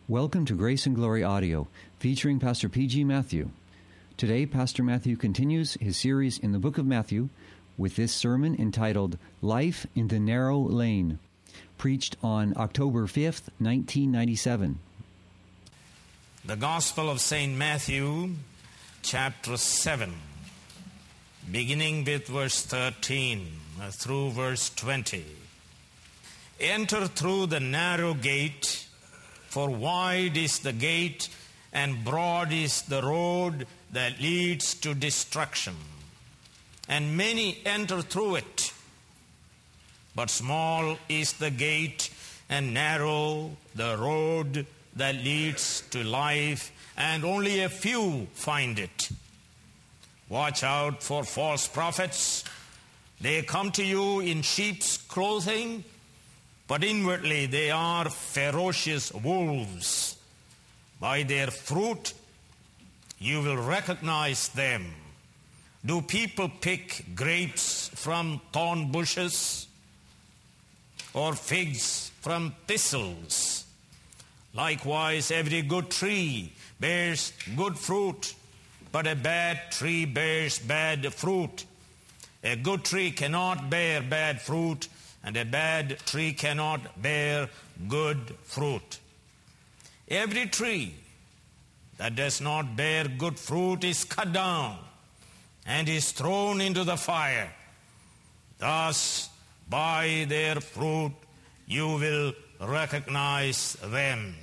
Welcome to Grace and Glory Audio, featuring Pastor P.G. Matthew. Today, Pastor Matthew continues his series in the book of Matthew with this sermon entitled Life in the Narrow Lane, preached on October 5th, 1997. The Gospel of St. Matthew, chapter 7, beginning with verse 13 through verse 20. Enter through the narrow gate, for wide is the gate, and broad is the road that leads to destruction, and many enter through it. But small is the gate, and narrow the road that leads to life, and only a few find it. Watch out for false prophets. They come to you in sheep's clothing, but inwardly they are ferocious wolves. By their fruit you will recognize them. Do people pick grapes from thorn bushes, or figs from thistles? Likewise, every good tree bears good fruit, but a bad tree bears bad fruit. A good tree cannot bear bad fruit, and a bad tree cannot bear good fruit. Every tree that does not bear good fruit is cut down and is thrown into the fire. Thus, by their fruit you will recognize them.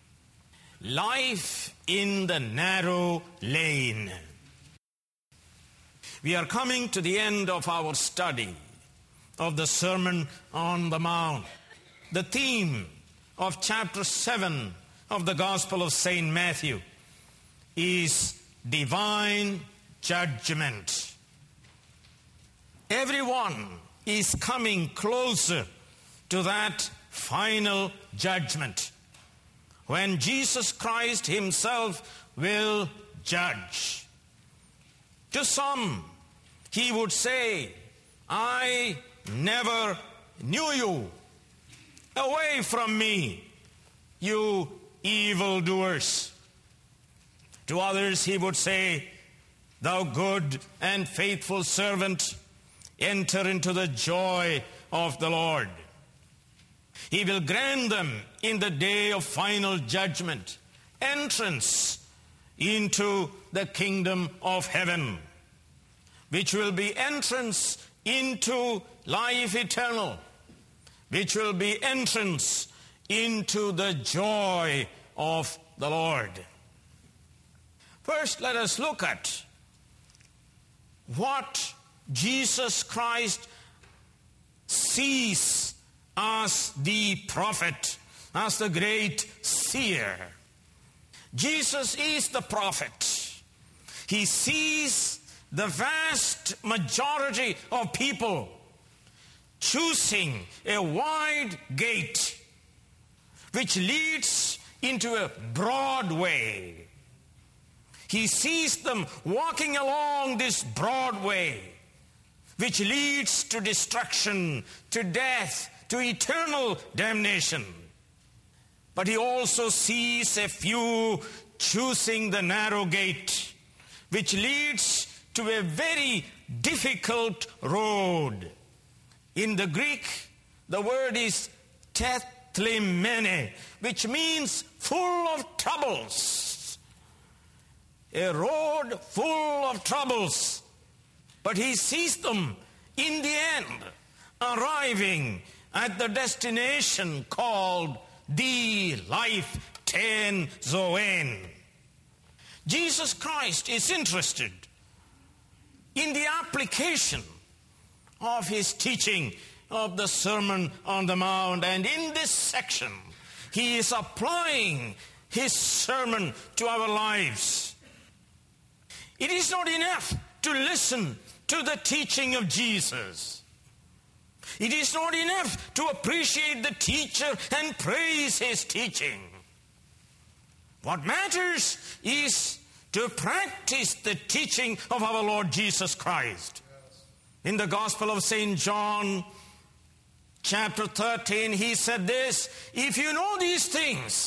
Life in the narrow lane. We are coming to the end of our study of the Sermon on the Mount. The theme of chapter 7 of the Gospel of St. Matthew is divine judgment. Everyone is coming closer to that final judgment, when Jesus Christ himself will judge. To some, he would say, I never knew you. Away from me, you evildoers. To others he would say, thou good and faithful servant, enter into the joy of the Lord. He will grant them in the day of final judgment entrance into the kingdom of heaven, which will be entrance into life eternal, which will be entrance into the joy of the Lord. First, let us look at what Jesus Christ sees as the prophet, as the great seer. Jesus is the prophet. He sees the vast majority of people choosing a wide gate which leads into a broad way. He sees them walking along this broad way which leads to destruction, to death, to eternal damnation. But he also sees a few choosing the narrow gate which leads to a very difficult road. In the Greek, the word is tethlimene, which means full of troubles. A road full of troubles. But he sees them in the end arriving at the destination called the life ten zoen. Jesus Christ is interested in the application of his teaching of the Sermon on the Mount. And in this section, he is applying his sermon to our lives. It is not enough to listen to the teaching of Jesus. It is not enough to appreciate the teacher and praise his teaching. What matters is to practice the teaching of our Lord Jesus Christ. In the Gospel of St. John, chapter 13, he said this, if you know these things,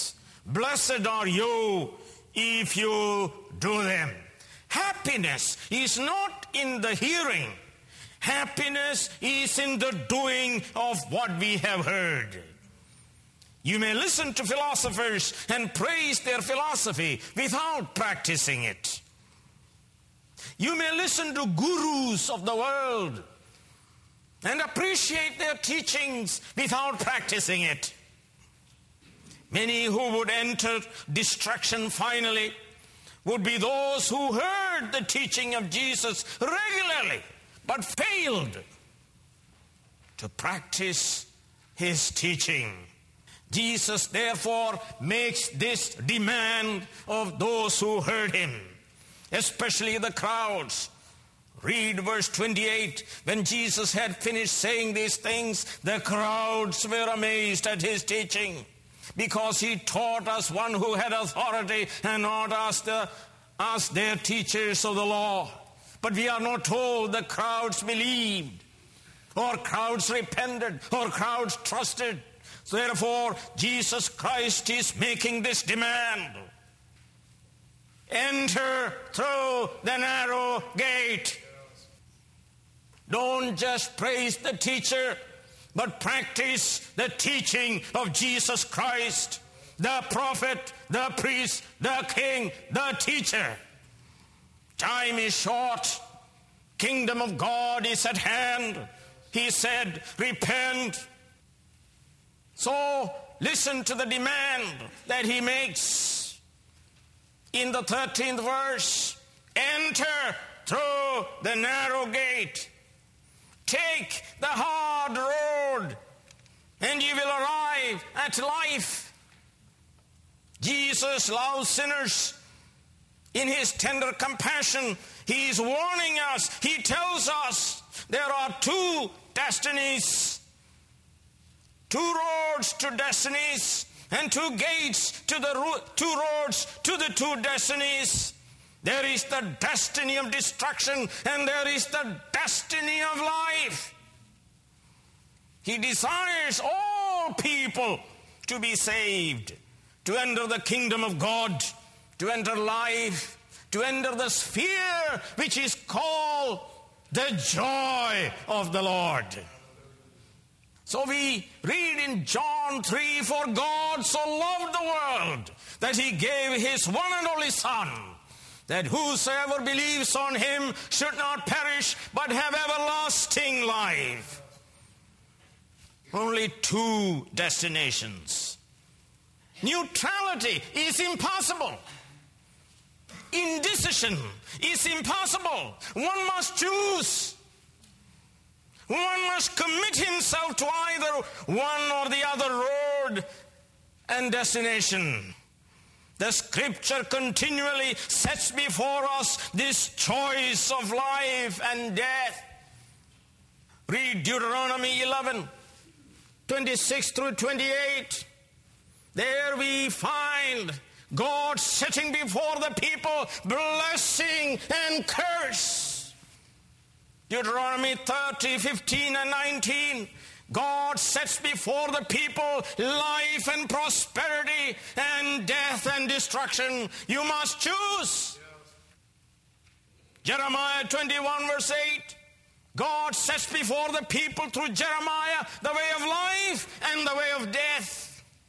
Blessed are you if you do them. Happiness is not in the hearing. Happiness is in the doing of what we have heard. You may listen to philosophers and praise their philosophy without practicing it. You may listen to gurus of the world and appreciate their teachings without practicing it. Many who would enter destruction finally would be those who heard the teaching of Jesus regularly but failed to practice his teaching. Jesus therefore makes this demand of those who heard him, especially the crowds. Read verse 28. When Jesus had finished saying these things, the crowds were amazed at his teaching, because he taught as one who had authority and not as their teachers of the law. But we are not told the crowds believed, or crowds repented, or crowds trusted. So therefore, Jesus Christ is making this demand. Enter through the narrow gate. Don't just praise the teacher, but practice the teaching of Jesus Christ, the prophet, the priest, the king, the teacher. Time is short. Kingdom of God is at hand. He said, repent. So listen to the demand that he makes. In the 13th verse, enter through the narrow gate. Take the hard road, and you will arrive at life. Jesus loves sinners. In his tender compassion, he is warning us. He tells us there are two destinies, two roads to destinies, and two gates to the two roads to the two destinies. There is the destiny of destruction, and there is the destiny of life. He desires all people to be saved, to enter the kingdom of God, to enter life, to enter the sphere which is called the joy of the Lord. So we read in John 3, for God so loved the world that he gave his one and only Son, that whosoever believes on him should not perish but have everlasting life. Only two destinations. Neutrality is impossible. Indecision is impossible. One must choose. One must commit himself to either one or the other road and destination. The scripture continually sets before us this choice of life and death. Read Deuteronomy 11, 26 through 28. There we find God setting before the people blessing and curse. Deuteronomy 30, 15 and 19. God sets before the people life and prosperity and death and destruction. You must choose. Jeremiah 21 verse 8. God sets before the people through Jeremiah the way of life and the way of death.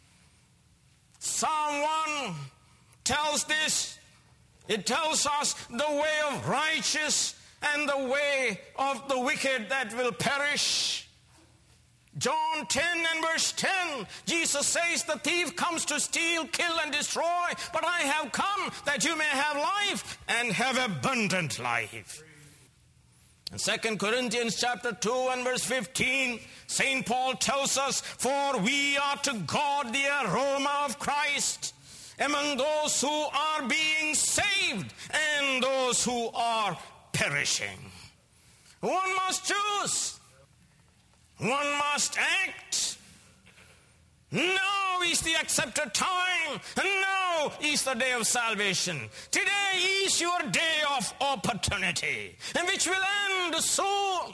Psalm 1 tells this. It tells us the way of righteous and the way of the wicked that will perish. John 10 and verse 10, Jesus says, the thief comes to steal, kill, and destroy, but I have come that you may have life and have abundant life. In 2 Corinthians chapter 2 and verse 15, St. Paul tells us, for we are to God the aroma of Christ among those who are being saved and those who are perishing. One must choose. One must act. Now is the accepted time, and now is the day of salvation. Today is your day of opportunity, and which will end soon.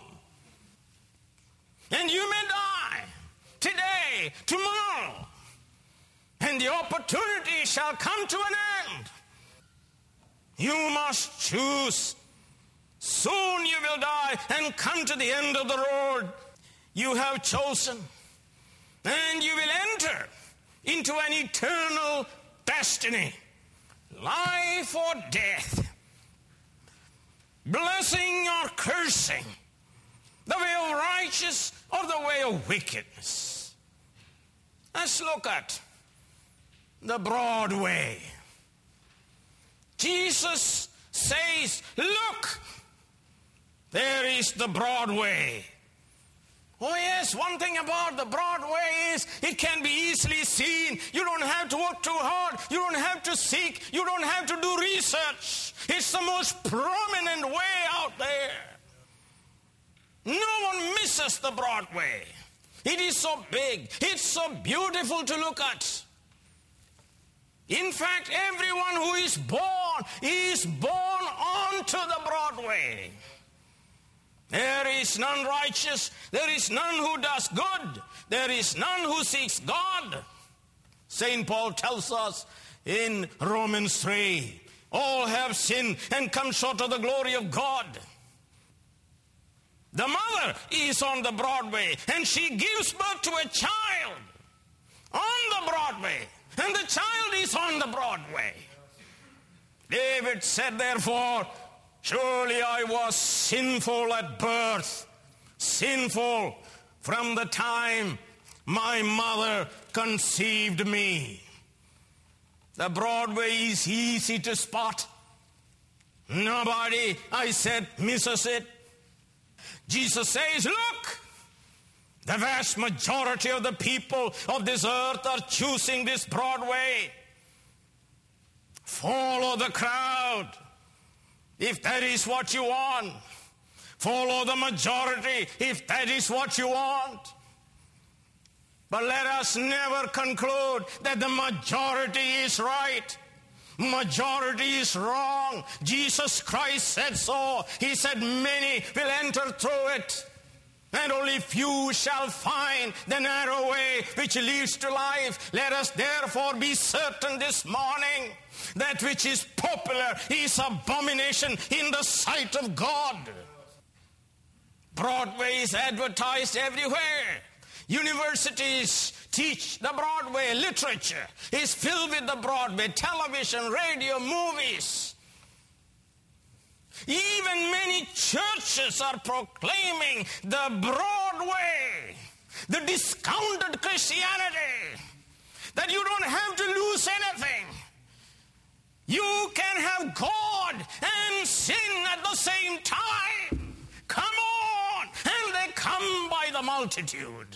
And you may die today, tomorrow. And the opportunity shall come to an end. You must choose. Soon you will die and come to the end of the road you have chosen. And you will enter into an eternal destiny. Life or death. Blessing or cursing. The way of righteous or the way of wickedness. Let's look at the broad way. Jesus says, look, there is the broad way. Oh yes, one thing about the broad way is it can be easily seen. You don't have to work too hard. You don't have to seek. You don't have to do research. It's the most prominent way out there. No one misses the broad way. It is so big. It's so beautiful to look at. In fact, everyone who is born onto the broad way. There is none righteous. There is none who does good. There is none who seeks God. St. Paul tells us in Romans 3, all have sinned and come short of the glory of God. The mother is on the broad way, and she gives birth to a child on the broad way, and the child is on the broad way. David said, therefore, surely I was sinful at birth, sinful from the time my mother conceived me. The broad way is easy to spot. Nobody, I said, misses it. Jesus says, look, the vast majority of the people of this earth are choosing this broad way. Follow the crowd. If that is what you want, follow the majority if that is what you want. But let us never conclude that the majority is right. Majority is wrong. Jesus Christ said so. He said many will enter through it, and only few shall find the narrow way which leads to life. Let us therefore be certain this morning that which is popular is abomination in the sight of God. Broadway is advertised everywhere. Universities teach the Broadway. Literature is filled with the Broadway. Television, radio, movies. Even many churches are proclaiming the Broadway, the discounted Christianity, that you don't have to lose anything. You can have God and sin at the same time. Come on! And they come by the multitude.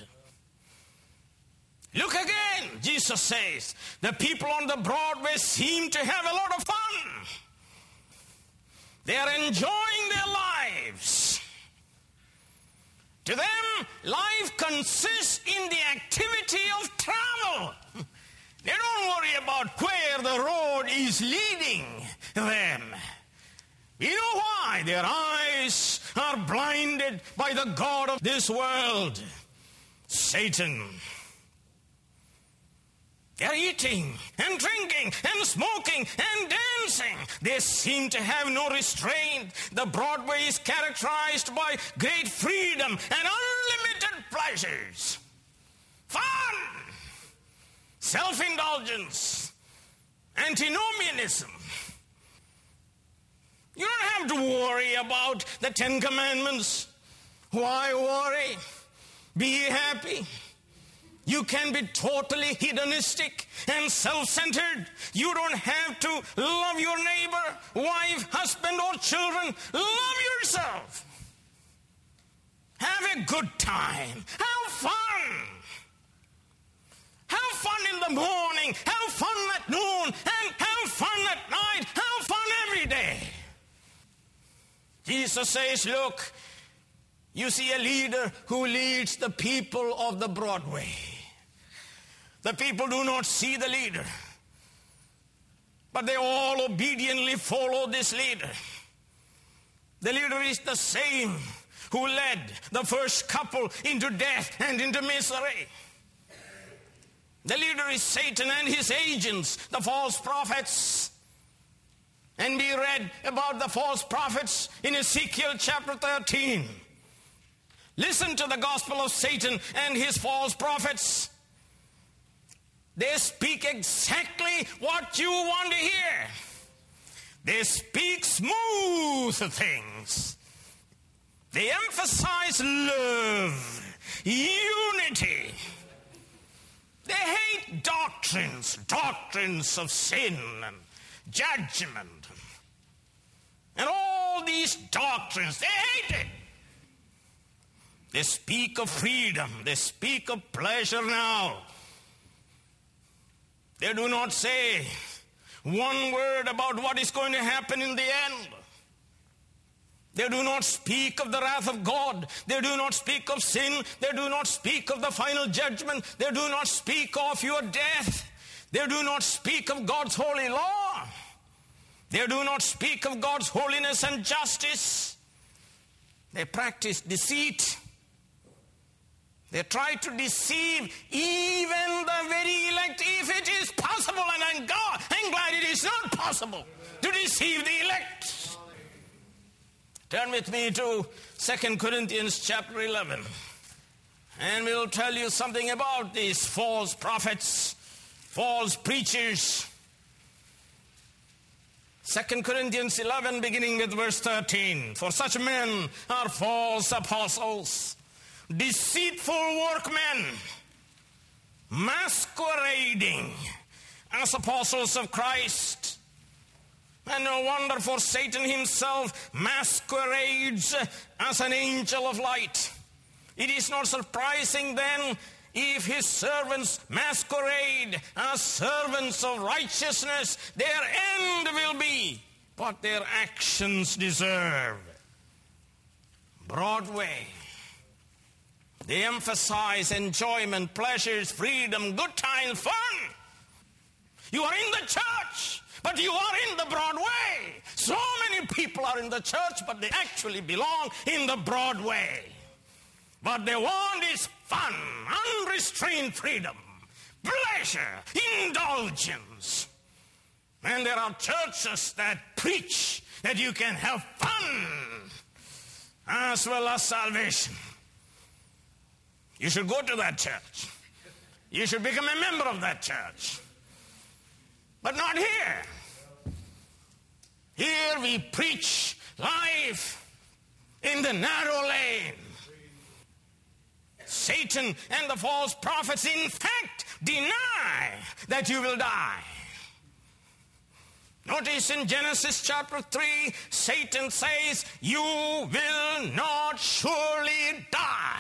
Look again, Jesus says, the people on the Broadway seem to have a lot of fun. They are enjoying their lives. To them, life consists in the activity of travel. They don't worry about where the road is leading them. You know why? Their eyes are blinded by the god of this world, Satan. They're eating and drinking and smoking and dancing. They seem to have no restraint. The Broadway is characterized by great freedom and unlimited pleasures. Fun, self-indulgence, antinomianism. You don't have to worry about the Ten Commandments. Why worry? Be happy. You can be totally hedonistic and self-centered. You don't have to love your neighbor, wife, husband, or children. Love yourself. Have a good time. Have fun. Have fun in the morning. Have fun at noon. And have fun at night. Have fun every day. Jesus says, look, you see a leader who leads the people of the Broadway. The people do not see the leader, but they all obediently follow this leader. The leader is the same who led the first couple into death and into misery. The leader is Satan and his agents, the false prophets. And we read about the false prophets in Ezekiel chapter 13. Listen to the gospel of Satan and his false prophets. They speak exactly what you want to hear. They speak smooth things. They emphasize love, unity. They hate doctrines of sin and judgment. And all these doctrines, they hate it. They speak of freedom. They speak of pleasure now. They do not say one word about what is going to happen in the end. They do not speak of the wrath of God. They do not speak of sin. They do not speak of the final judgment. They do not speak of your death. They do not speak of God's holy law. They do not speak of God's holiness and justice. They practice deceit. They try to deceive even the very elect, if it is possible, and I'm glad it is not possible to deceive the elect. Turn with me to 2 Corinthians chapter 11. And we'll tell you something about these false prophets, false preachers. 2 Corinthians 11, beginning with verse 13. For such men are false apostles, deceitful workmen, masquerading as apostles of Christ. And no wonder, for Satan himself masquerades as an angel of light. It is not surprising then if his servants masquerade as servants of righteousness. Their end will be what their actions deserve. Broadway. They emphasize enjoyment, pleasures, freedom, good times, fun. You are in the church, but you are in the Broadway. So many people are in the church, but they actually belong in the Broadway. What they want is fun, unrestrained freedom, pleasure, indulgence. And there are churches that preach that you can have fun as well as salvation. You should go to that church. You should become a member of that church. But not here. Here we preach life in the narrow lane. Satan and the false prophets, in fact, deny that you will die. Notice in Genesis chapter 3, Satan says, you will not surely die.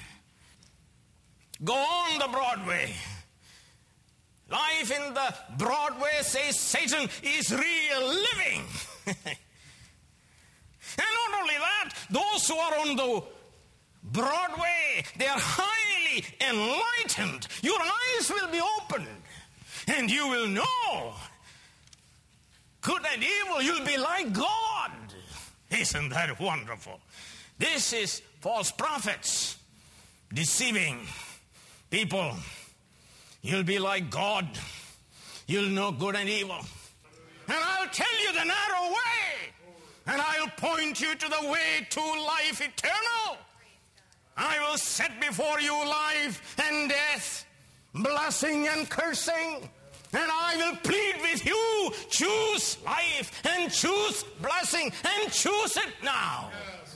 Go on the Broadway. Life in the Broadway, says Satan, is real living. And not only that, those who are on the Broadway, they are highly enlightened. Your eyes will be opened, and you will know good and evil. You'll be like God. Isn't that wonderful? This is false prophets deceiving people. You'll be like God. You'll know good and evil. And I'll tell you the narrow way. And I'll point you to the way to life eternal. I will set before you life and death, blessing and cursing. And I will plead with you, choose life and choose blessing and choose it now.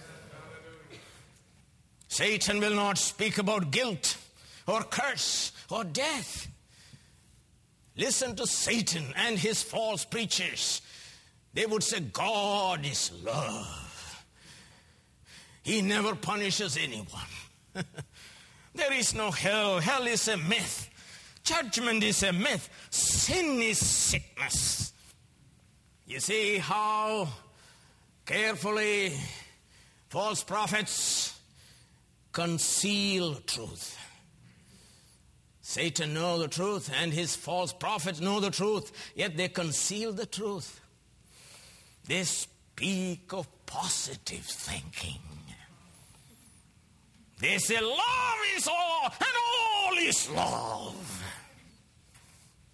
Satan will not speak about guilt or curse or death. Listen to Satan and his false preachers. They would say, God is love. He never punishes anyone. There is no hell. Hell is a myth. Judgment is a myth. Sin is sickness. You see how carefully false prophets conceal truth. Satan knows the truth, and his false prophets know the truth, yet they conceal the truth. They speak of positive thinking. They say love is all, and all is love.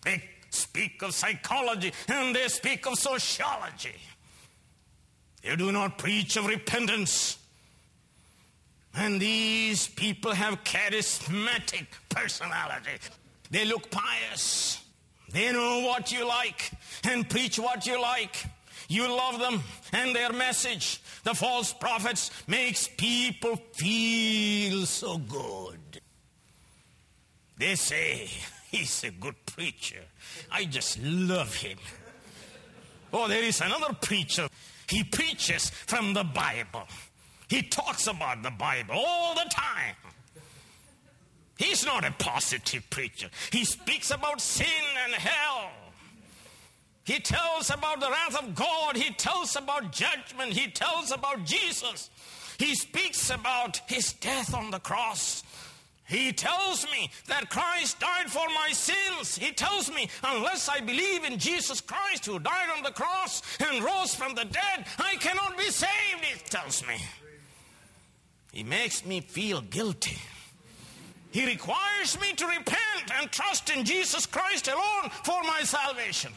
They speak of psychology and they speak of sociology. They do not preach of repentance. And these people have charismatic personality. They look pious. They know what you like and preach what you like. You love them and their message, the false prophets, makes people feel so good. They say, he's a good preacher. I just love him. Oh, there is another preacher. He preaches from the Bible. He talks about the Bible all the time. He's not a positive preacher. He speaks about sin and hell. He tells about the wrath of God. He tells about judgment. He tells about Jesus. He speaks about his death on the cross. He tells me that Christ died for my sins. He tells me unless I believe in Jesus Christ who died on the cross and rose from the dead, I cannot be saved, he tells me. He makes me feel guilty. He requires me to repent and trust in Jesus Christ alone for my salvation.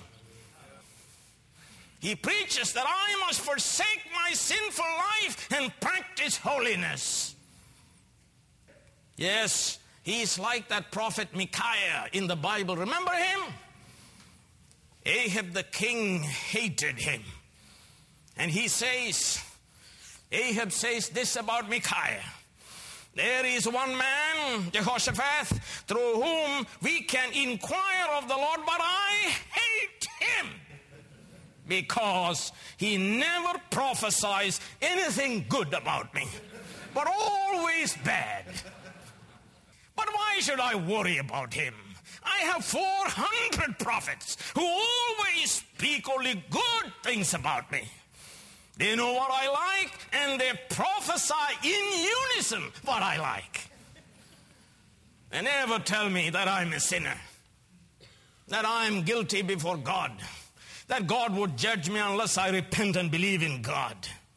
He preaches that I must forsake my sinful life and practice holiness. Yes, he's like that prophet Micaiah in the Bible. Remember him? Ahab the king hated him. And Ahab says this about Micaiah. There is one man, Jehoshaphat, through whom we can inquire of the Lord, but I hate him because he never prophesies anything good about me, but always bad. But why should I worry about him? I have 400 prophets who always speak only good things about me. They know what I like, and they prophesy in unison what I like. They never tell me that I'm a sinner, that I'm guilty before God, that God would judge me unless I repent and believe in God.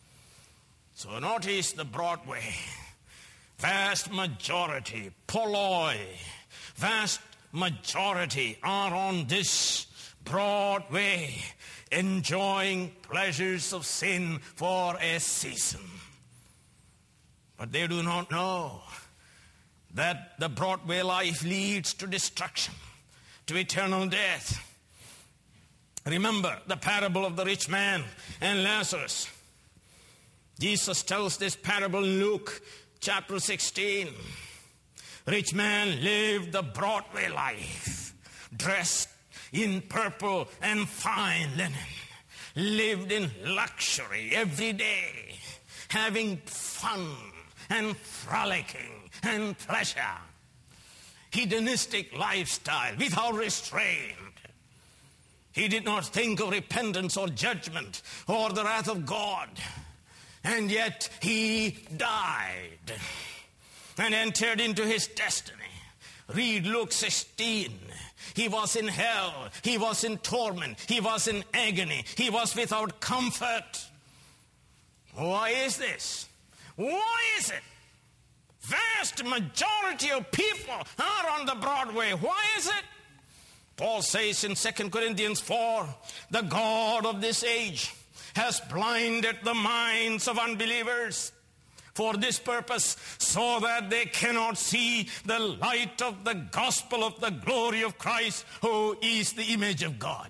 So notice the broad way. Vast majority, polloi, vast majority are on this broad way, enjoying pleasures of sin for a season. But they do not know that the Broadway life leads to destruction, to eternal death. Remember the parable of the rich man and Lazarus. Jesus tells this parable in Luke chapter 16. Rich man lived the Broadway life, dressed in purple and fine linen, lived in luxury every day, having fun and frolicking and pleasure. Hedonistic lifestyle without restraint. He did not think of repentance or judgment or the wrath of God. And yet he died and entered into his destiny. Read Luke 16. He was in hell. He was in torment. He was in agony. He was without comfort. Why is this? Why is it? Vast majority of people are on the Broadway. Why is it? Paul says in 2 Corinthians 4, the God of this age has blinded the minds of unbelievers for this purpose, so that they cannot see the light of the gospel of the glory of Christ, who is the image of God.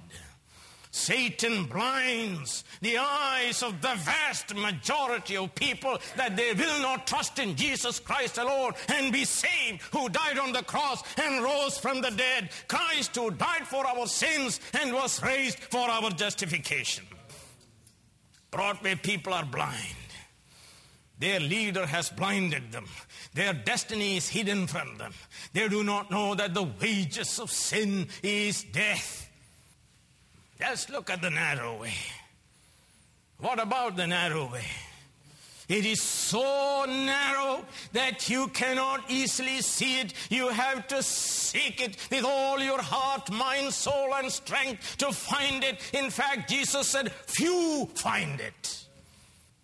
Satan blinds the eyes of the vast majority of people that they will not trust in Jesus Christ alone and be saved, who died on the cross and rose from the dead. Christ who died for our sins and was raised for our justification. Broadway people are blind. Their leader has blinded them. Their destiny is hidden from them. They do not know that the wages of sin is death. Just look at the narrow way. What about the narrow way? It is so narrow that you cannot easily see it. You have to seek it with all your heart, mind, soul, and strength to find it. In fact, Jesus said, few find it.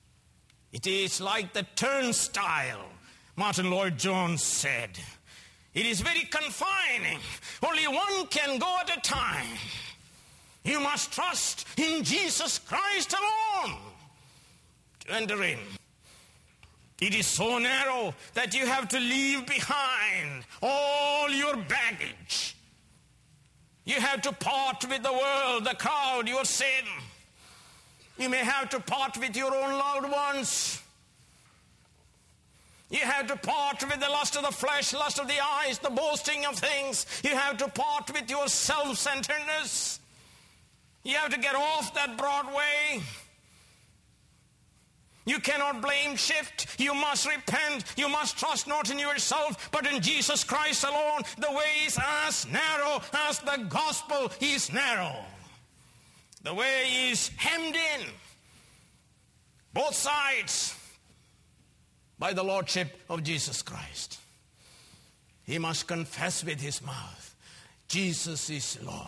It is like the turnstile, Martin Lloyd-Jones said. It is very confining. Only one can go at a time. You must trust in Jesus Christ alone to enter in. It is so narrow that you have to leave behind all your baggage. You have to part with the world, the crowd, your sin. You may have to part with your own loved ones. You have to part with the lust of the flesh, lust of the eyes, the boasting of things. You have to part with your self-centeredness. You have to get off that broad way. You cannot blame shift. You must repent. You must trust not in yourself, but in Jesus Christ alone. The way is as narrow as the gospel is narrow. The way is hemmed in, both sides, by the lordship of Jesus Christ. He must confess with his mouth, Jesus is Lord.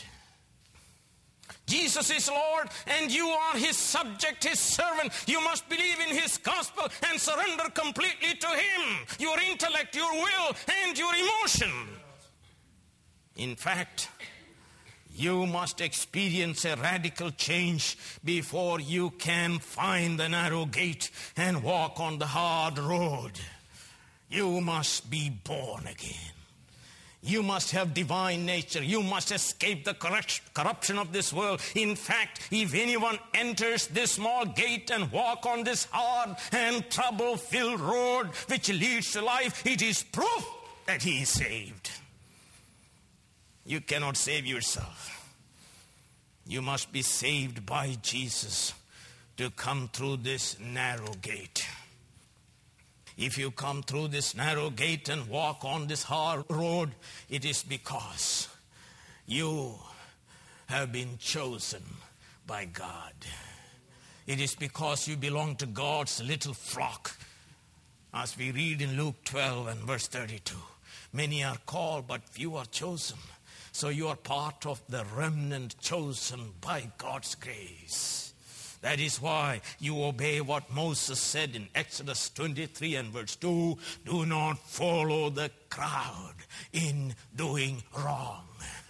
Jesus is Lord, and you are his subject, his servant. You must believe in his gospel and surrender completely to him, your intellect, your will, and your emotion. In fact, you must experience a radical change before you can find the narrow gate and walk on the hard road. You must be born again. You must have divine nature. You must escape the corruption of this world. In fact, if anyone enters this small gate and walk on this hard and trouble-filled road which leads to life, it is proof that he is saved. You cannot save yourself. You must be saved by Jesus to come through this narrow gate. If you come through this narrow gate and walk on this hard road, it is because you have been chosen by God. It is because you belong to God's little flock. As we read in Luke 12 and verse 32, many are called, but few are chosen. So you are part of the remnant chosen by God's grace. That is why you obey what Moses said in Exodus 23 and verse 2. Do not follow the crowd in doing wrong.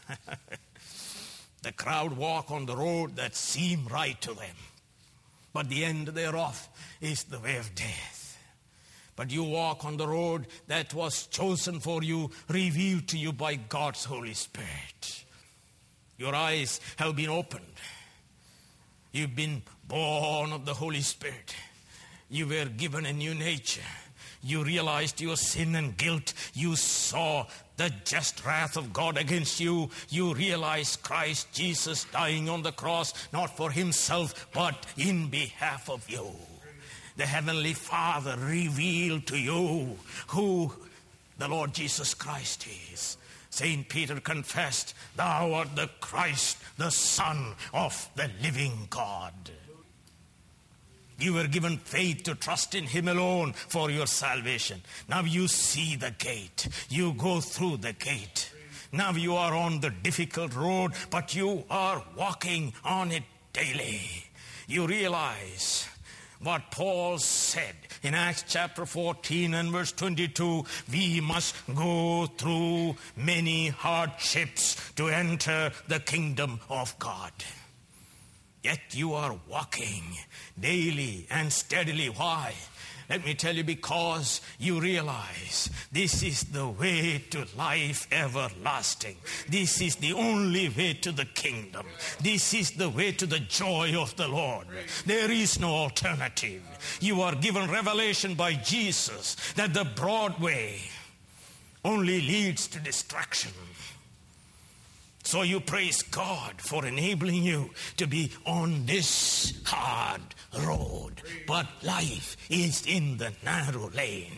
The crowd walk on the road that seem right to them, but the end thereof is the way of death. But you walk on the road that was chosen for you, revealed to you by God's Holy Spirit. Your eyes have been opened. You've been born of the Holy Spirit. You were given a new nature. You realized your sin and guilt. You saw the just wrath of God against you. You realized Christ Jesus dying on the cross, not for himself, but in behalf of you. The Heavenly Father revealed to you who the Lord Jesus Christ is. St. Peter confessed, thou art the Christ, the Son of the living God. You were given faith to trust in him alone for your salvation. Now you see the gate. You go through the gate. Now you are on the difficult road, but you are walking on it daily. You realize what Paul said in Acts chapter 14 and verse 22, we must go through many hardships to enter the kingdom of God. Yet you are walking daily and steadily. Why? Let me tell you, because you realize this is the way to life everlasting. This is the only way to the kingdom. This is the way to the joy of the Lord. There is no alternative. You are given revelation by Jesus that the broad way only leads to destruction. So you praise God for enabling you to be on this hard road. But life is in the narrow lane.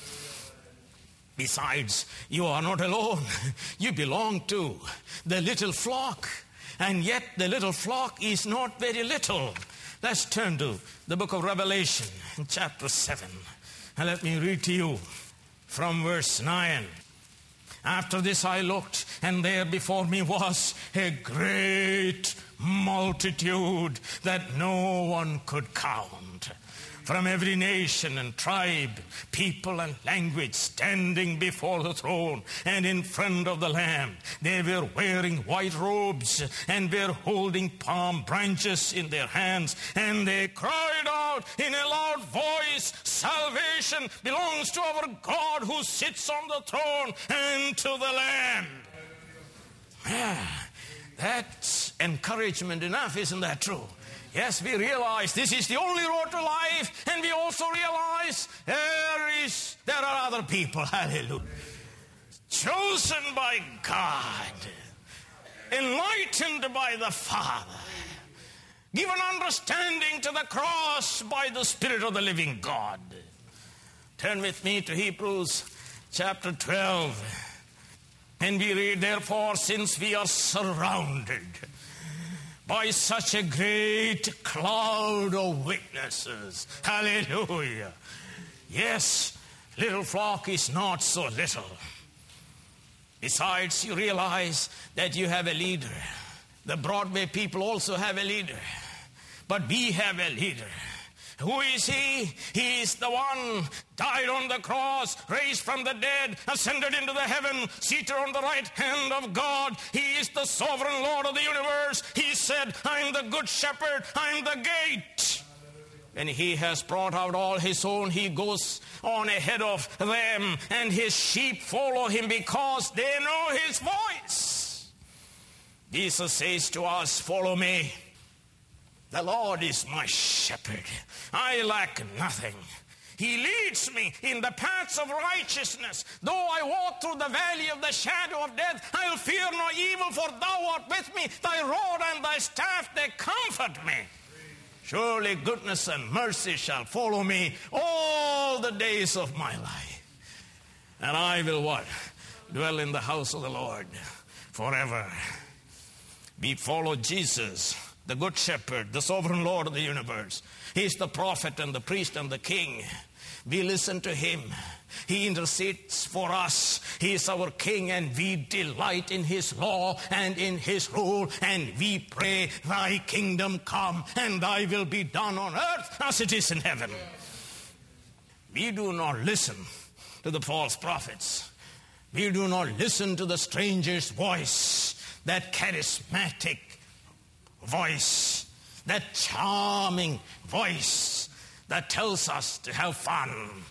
Besides, you are not alone. You belong to the little flock. And yet the little flock is not very little. Let's turn to the book of Revelation in chapter 7. And let me read to you from verse 9. After this I looked, and there before me was a great multitude that no one could count, from every nation and tribe, people and language, standing before the throne and in front of the Lamb. They were wearing white robes and were holding palm branches in their hands, and they cried out in a loud voice, "Salvation belongs to our God who sits on the throne and to the Lamb." That's encouragement enough, isn't that true? Yes, we realize this is the only road to life, and we also realize there are other people, hallelujah, chosen by God, enlightened by the Father, given understanding to the cross by the Spirit of the living God. Turn with me to Hebrews chapter 12, and we read, "Therefore, since we are surrounded by such a great cloud of witnesses." Hallelujah. Yes, little flock is not so little. Besides, you realize that you have a leader. The Broadway people also have a leader. But we have a leader. Who is he? He is the one died on the cross, raised from the dead, ascended into the heaven, seated on the right hand of God. He is the sovereign Lord of the universe. He said, "I'm the good shepherd, I'm the gate." When he has brought out all his own, he goes on ahead of them, and his sheep follow him because they know his voice. Jesus says to us, "Follow me. The Lord is my shepherd. I lack nothing. He leads me in the paths of righteousness. Though I walk through the valley of the shadow of death, I'll fear no evil, for thou art with me. Thy rod and thy staff, they comfort me. Surely goodness and mercy shall follow me all the days of my life. And I will" what? "Dwell in the house of the Lord forever." We follow Jesus, the good shepherd, the sovereign Lord of the universe. He's the prophet and the priest and the king. We listen to him. He intercedes for us. He is our king, and we delight in his law and in his rule, and we pray, "Thy kingdom come, and thy will be done on earth as it is in heaven." We do not listen to the false prophets. We do not listen to the stranger's voice, that charismatic voice, that charming voice that tells us to have fun.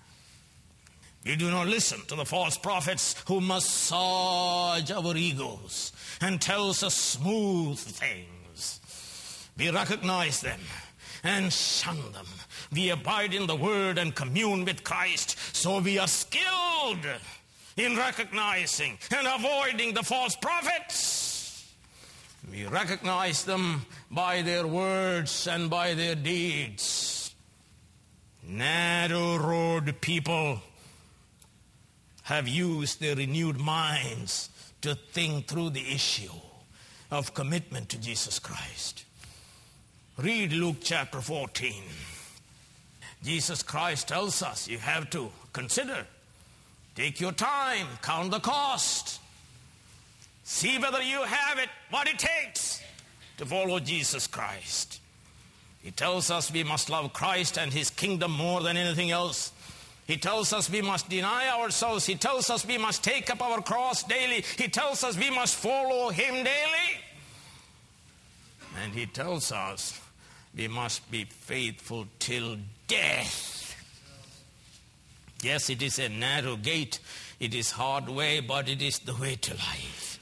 We do not listen to the false prophets who massage our egos and tells us smooth things. We recognize them and shun them. We abide in the Word and commune with Christ, so we are skilled in recognizing and avoiding the false prophets. We recognize them by their words and by their deeds. Narrow road people have used their renewed minds to think through the issue of commitment to Jesus Christ. Read Luke chapter 14. Jesus Christ tells us you have to consider, take your time, count the cost, see whether you have it, what it takes to follow Jesus Christ. He tells us we must love Christ and his kingdom more than anything else. He tells us we must deny ourselves. He tells us we must take up our cross daily. He tells us we must follow him daily. And he tells us we must be faithful till death. Yes, it is a narrow gate. It is hard way, but it is the way to life.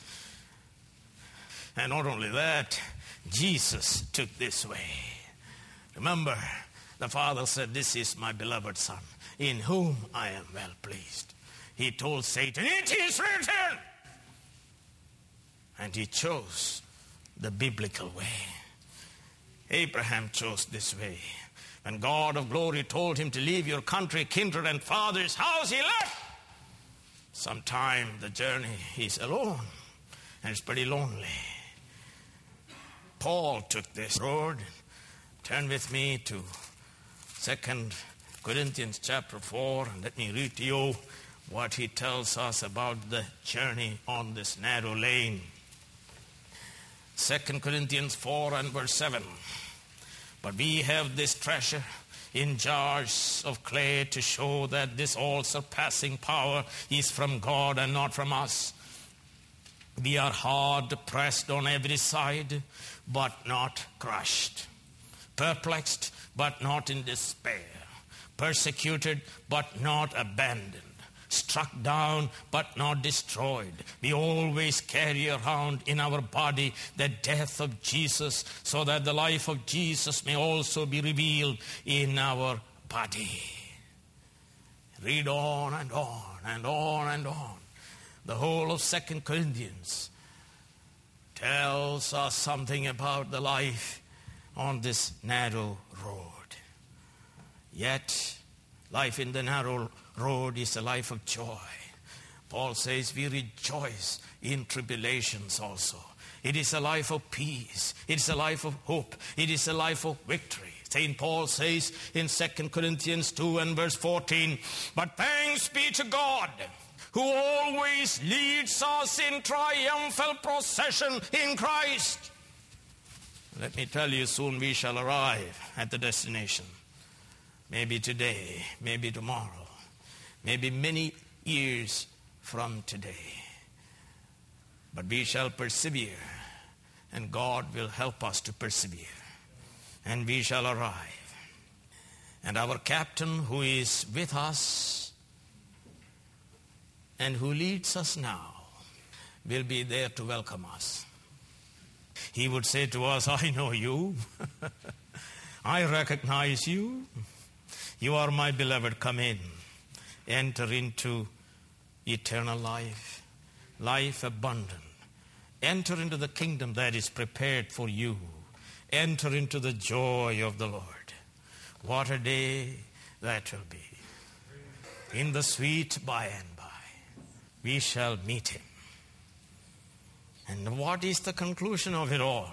And not only that, Jesus took this way. Remember, the Father said, "This is my beloved Son, in whom I am well pleased." He told Satan, "It is written." And he chose the biblical way. Abraham chose this way. When God of glory told him to leave your country, kindred, and father's house, he left. Sometime the journey is alone, and it's pretty lonely. Paul took this road. Turn with me to 2 Corinthians chapter 4, and let me read to you what he tells us about the journey on this narrow lane. 2 Corinthians 4 and verse 7. "But we have this treasure in jars of clay to show that this all-surpassing power is from God and not from us. We are hard pressed on every side, but not crushed. Perplexed, but not in despair. Persecuted, but not abandoned. Struck down, but not destroyed. We always carry around in our body the death of Jesus, so that the life of Jesus may also be revealed in our body. Read on and on and on and on. The whole of 2 Corinthians tells us something about the life on this narrow road. Yet, life in the narrow road is a life of joy. Paul says we rejoice in tribulations also. It is a life of peace. It is a life of hope. It is a life of victory. St. Paul says in 2 Corinthians 2 and verse 14, "But thanks be to God, who always leads us in triumphal procession in Christ." Let me tell you, soon we shall arrive at the destination. Maybe today, maybe tomorrow, maybe many years from today. But we shall persevere, and God will help us to persevere, and we shall arrive. And our captain who is with us and who leads us now will be there to welcome us. He would say to us, "I know you. I recognize you. You are my beloved. Come in. Enter into eternal life, life abundant. Enter into the kingdom that is prepared for you. Enter into the joy of the Lord." What a day that will be. In the sweet by and by, we shall meet him. And what is the conclusion of it all?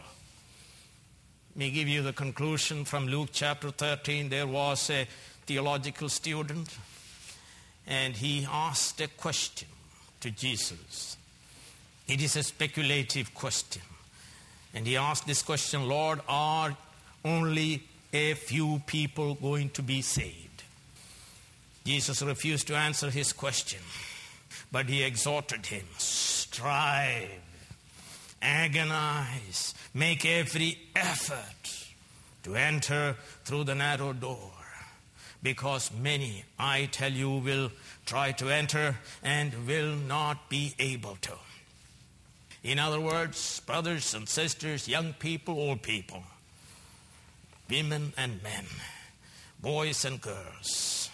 Let me give you the conclusion from Luke chapter 13. There was a theological student, and he asked a question to Jesus. It is a speculative question. And he asked this question, "Lord, are only a few people going to be saved?" Jesus refused to answer his question, but he exhorted him, "Strive, agonize, make every effort to enter through the narrow door. Because many, I tell you, will try to enter and will not be able to." In other words, brothers and sisters, young people, old people, women and men, boys and girls.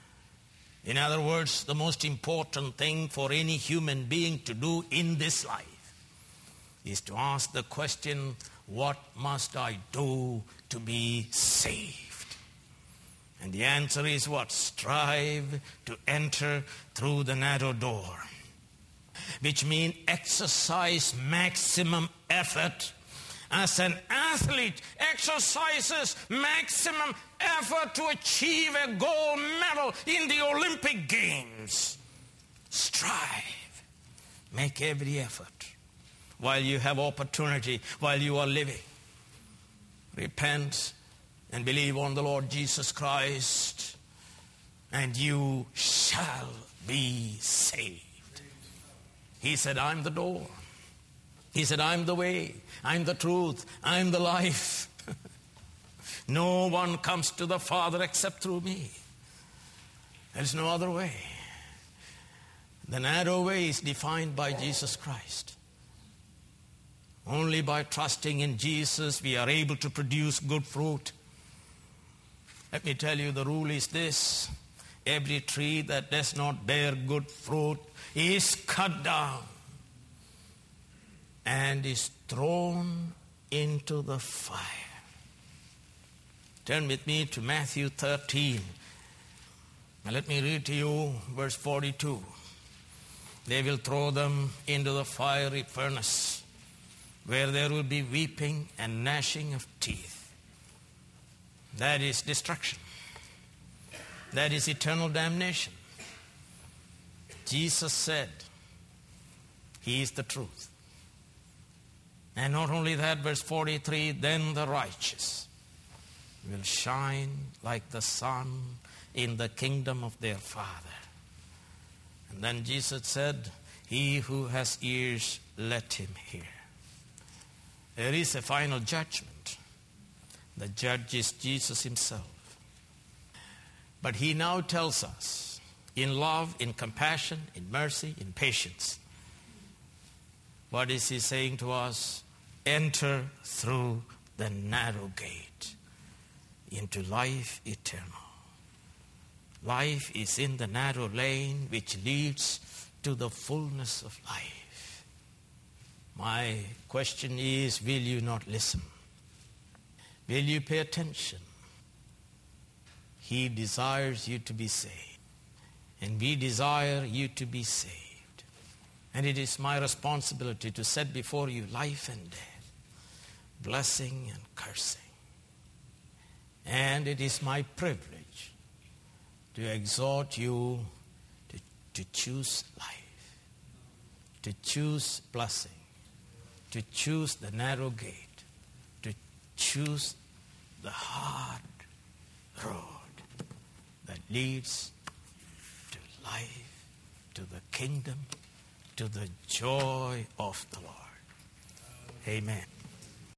In other words, the most important thing for any human being to do in this life is to ask the question, what must I do to be saved? And the answer is what? Strive to enter through the narrow door. Which means exercise maximum effort. As an athlete exercises maximum effort to achieve a gold medal in the Olympic Games. Strive. Make every effort while you have opportunity, while you are living. Repent and believe on the Lord Jesus Christ, and you shall be saved. He said, "I'm the door." He said, "I'm the way, I'm the truth, I'm the life. No one comes to the Father except through me. There's no other way." The narrow way is defined by Jesus Christ. Only by trusting in Jesus we are able to produce good fruit. Let me tell you, the rule is this: every tree that does not bear good fruit is cut down and is thrown into the fire. Turn with me to Matthew 13. Now let me read to you verse 42. "They will throw them into the fiery furnace, where there will be weeping and gnashing of teeth." That is destruction. That is eternal damnation. Jesus said he is the truth. And not only that, verse 43, "Then the righteous will shine like the sun in the kingdom of their Father. And then Jesus said, he who has ears, let him hear. There is a final judgment. The judge is Jesus himself. But he now tells us, in love, in compassion, in mercy, in patience, what is he saying to us? Enter through the narrow gate into life eternal. Life is in the narrow lane which leads to the fullness of life. My question is, will you not listen? Will you pay attention? He desires you to be saved, and we desire you to be saved. And it is my responsibility to set before you life and death, blessing and cursing. And it is my privilege to exhort you to choose life, to choose blessing, to choose the narrow gate, to choose the hard road that leads to life, to the kingdom, to the joy of the Lord. Amen.